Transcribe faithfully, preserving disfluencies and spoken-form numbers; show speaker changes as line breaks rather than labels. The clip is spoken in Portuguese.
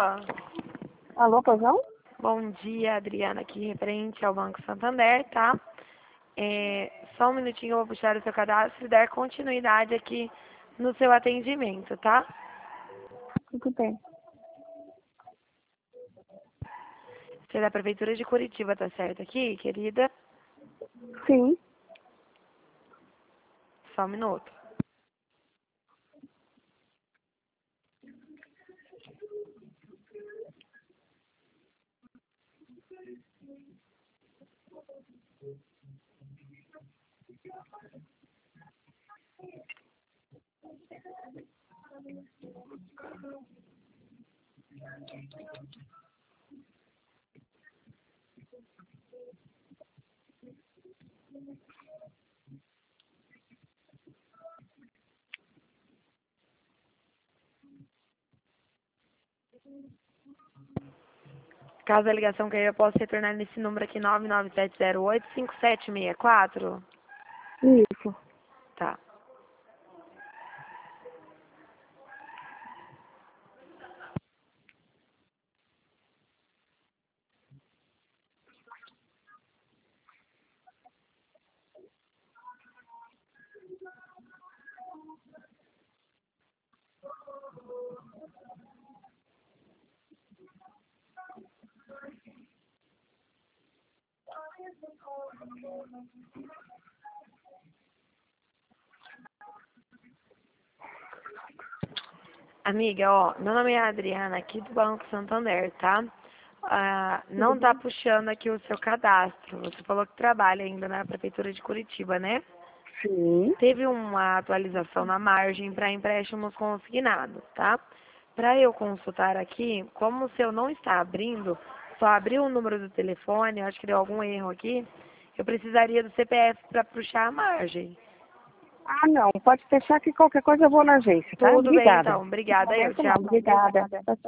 Alô, pois não?
Bom dia, Adriana, aqui referente ao Banco Santander, tá? É, só um minutinho, eu vou puxar o seu cadastro e dar continuidade aqui no seu atendimento, tá?
Tudo bem.
Você é da Prefeitura de Curitiba, tá certo aqui, querida?
Sim.
Só um minuto. Caso a ligação caia, eu posso retornar nesse número aqui, nove nove sete zero oito, cinco sete seis quatro?
Isso.
Tá. Amiga, ó, meu nome é Adriana, aqui do Banco Santander, tá? Ah, não tá puxando aqui o seu cadastro. Você falou que trabalha ainda na Prefeitura de Curitiba, né?
Sim.
Teve uma atualização na margem para empréstimos consignados, tá? Para eu consultar aqui, como o seu não está abrindo, só abriu o número do telefone, eu acho que deu algum erro aqui, eu precisaria do C P F para puxar a margem.
Ah, não. Pode deixar que qualquer coisa eu vou na agência, tá?
Tudo bem,
Obrigada.
então. Obrigada, eu.
Não,
Tchau.
obrigada. Tchau, tchau.